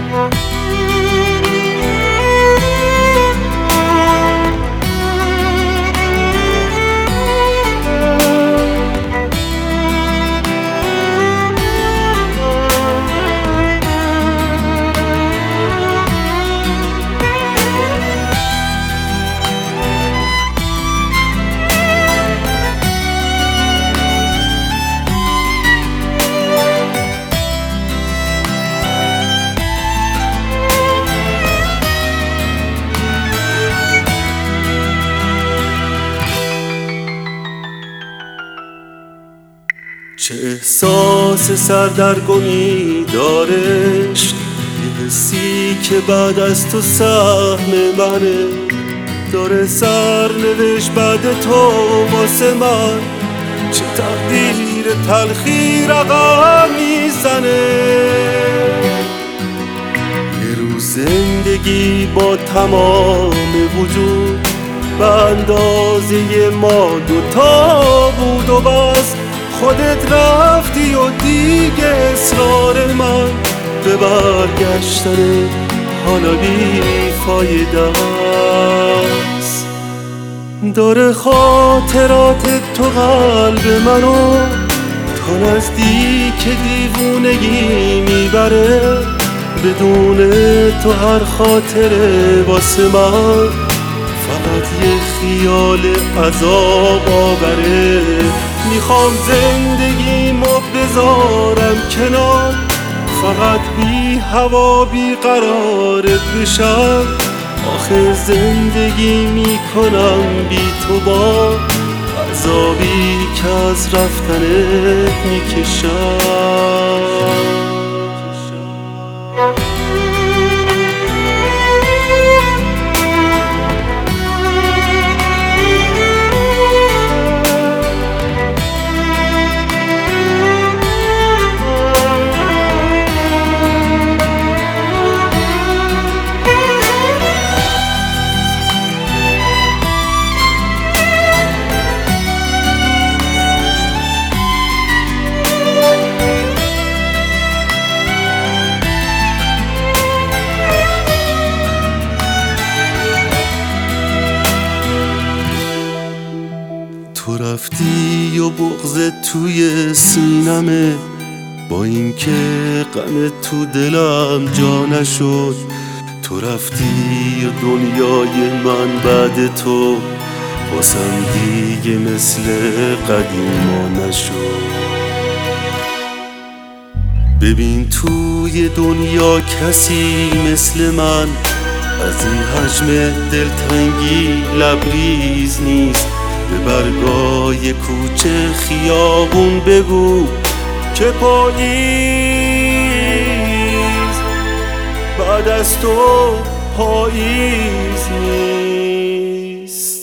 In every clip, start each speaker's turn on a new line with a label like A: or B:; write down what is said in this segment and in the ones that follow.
A: چه احساس سردرگمی دارش، یه حسی که بعد از تو سهم منه، داره سرنوشت بعد تو واسه من، چه تقدیر تلخی رقم میزنه. یه روز زندگی با تمام وجود به اندازه ما دوتا بود و بس، خودت رفتی و دیگه اصرار من به برگشتن حالا بی فایده است. داره خاطرات تو قلب منو تا نزدیک دیوونگی میبره، بدون تو هر خاطره واسه من فقط یه خیال عذاب آوره. میخوام زندگیمو بذارم کنار، فقط بی هوا بی قرارت بشم، آخه زندگی میکنم بی تو با عذابی که از رفتنت میکشم. تو رفتی و بغض توی سینمه، با اینکه غم تو دلم جا نشد. تو رفتی و دنیای من بعد تو واسم دیگه مثل قدیما نشد. ببین توی دنیا کسی مثل من از این حجم دلتنگی لبریز نیست. به برگای کوچه خیابون بگو که پاییز بعد از تو پاییز نیست.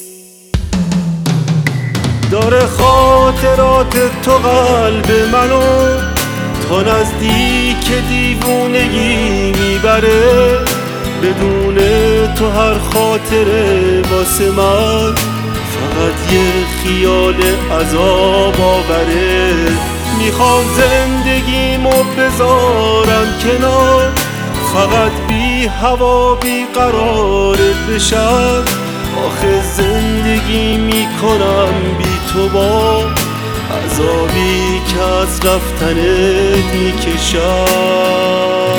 A: داره خاطرات تو قلب منو تا نزدیک دیوونگی میبره، بدون تو هر خاطره واسه من فقط یه خیال عذاب آوره. میخوام زندگیمو بذارم کنار، فقط بی هوا بی قرارت بشم، آخه زندگی میکنم بی تو با عذابی که از رفتنت میکشم.